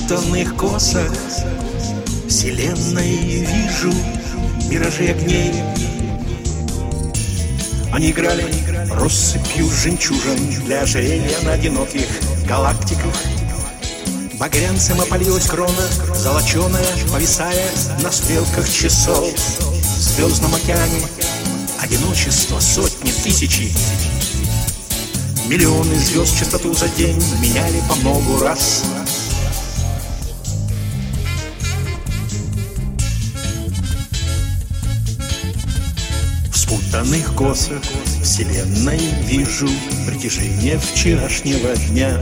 спутанных косах вселенной вижу миражи огней. Они играли россыпью жемчужин для ожерелья на одиноких галактиках. Багрянцем опалилась крона, золоченая, повисая на стрелках часов. В звездном океане одиночество сотни, тысячи. Миллионы звезд частоту за день меняли по многу раз. В спутанных косах вселенной вижу притяжение вчерашнего дня.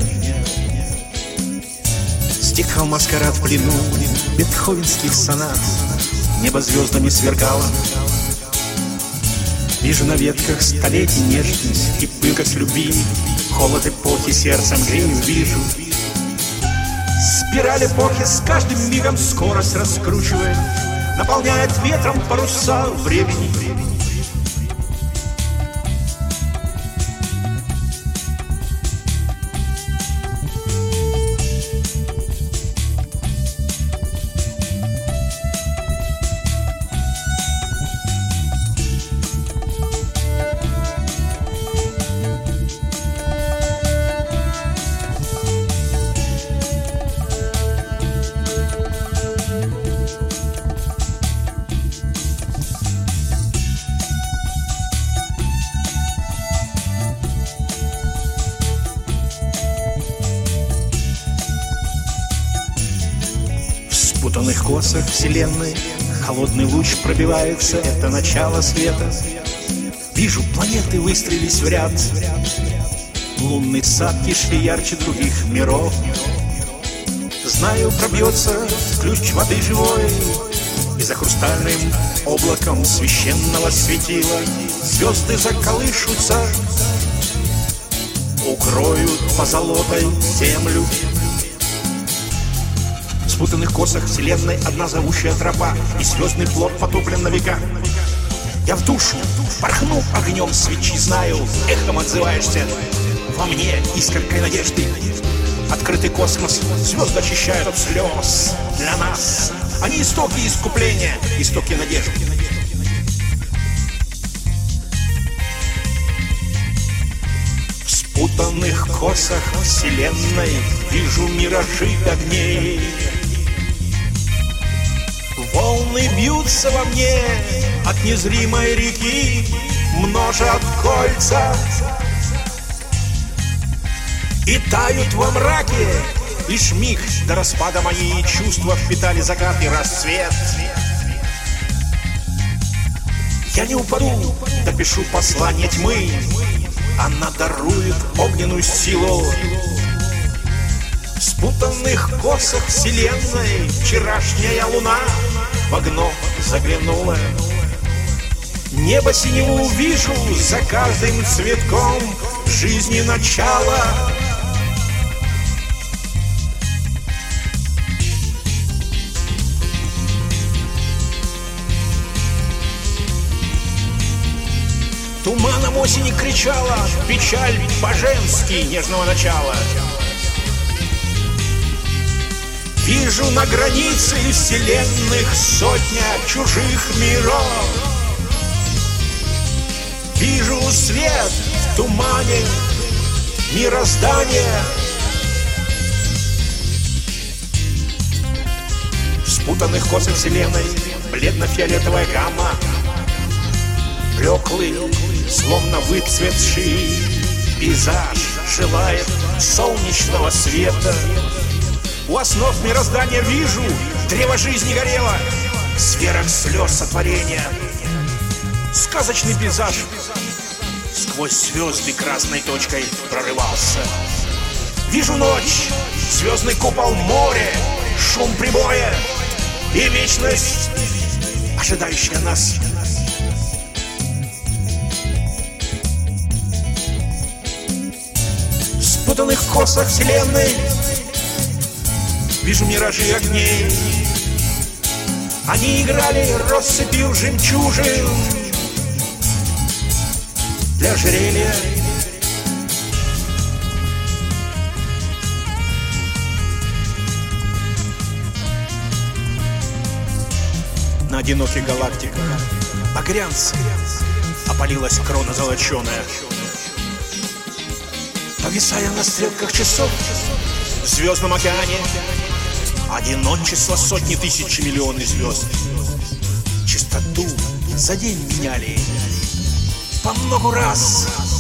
Стихал маскарад в плену бетховенских сонат, небо звездами свергало. Вижу на ветках столетий нежность и пылкость любви, холод эпохи сердцем грею вижу. Спираль эпохи с каждым мигом скорость раскручивает, наполняет ветром паруса времени. В спутанных косах вселенной холодный луч пробивается, это начало света. Вижу, планеты выстроились в ряд, лунный сад кишки ярче других миров. Знаю, пробьется ключ воды живой, и за хрустальным облаком священного светила звезды заколышутся, укроют позолотой землю. В спутанных косах вселенной одна зовущая тропа, и звездный плод потоплен на века. Я в душу порхну огнем свечи, знаю, эхом отзываешься во мне искоркой надежды. Открытый космос звезды очищают от слез для нас. Они истоки искупления, истоки надежды. В спутанных косах вселенной вижу миражи огней. Волны бьются во мне от незримой реки, множат кольца и тают во мраке. Лишь миг до распада мои чувства впитали закат и рассвет. Я не упаду, допишу послание тьмы, она дарует огненную силу. В спутанных косах вселенной вчерашняя луна в окно заглянула. Небо синего увижу за каждым цветком жизни начало. Туманом осени кричала печаль по-женски нежного начала. Вижу на границе вселенных сотня чужих миров. Вижу свет в тумане мироздания. В спутанных косах вселенной бледно-фиолетовая гамма, блеклый, словно выцветший пейзаж желает солнечного света. У основ мироздания вижу древо жизни горело, в сферах слез сотворения. Сказочный пейзаж сквозь звезды красной точкой прорывался. Вижу ночь, звездный купол, море, шум прибоя и вечность, ожидающая нас. В спутанных косах вселенной вижу миражи огней. Они играли россыпью жемчужин для ожерелья. на одиноких галактиках. Багрянцем опалилась крона золоченая. Повисая на стрелках часов в звездном океане, одиночество сотни тысяч миллионы звезд. Частоту за день меняли по много раз.